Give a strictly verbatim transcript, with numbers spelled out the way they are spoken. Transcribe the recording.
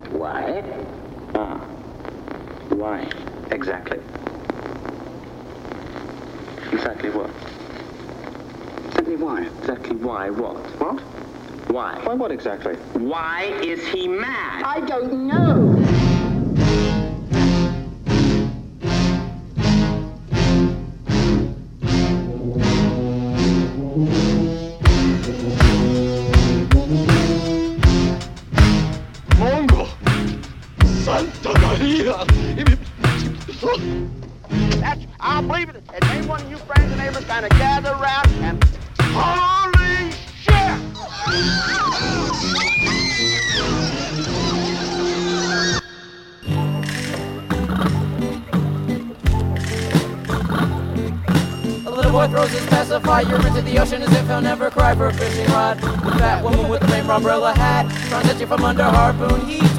Why? Ah. Why? Exactly. Exactly what? Exactly why? Exactly why what? What? Why? Why what exactly? Why is he mad? I don't know. Mongo! Santa Maria! That's, I'll believe it. And any one of you friends and neighbors kind of gather around and holy shit! A little boy throws his pacifier into the ocean as if he'll never cry for a fishing rod. The fat woman with the rainbow umbrella hat frowns at you from under harpoon heat.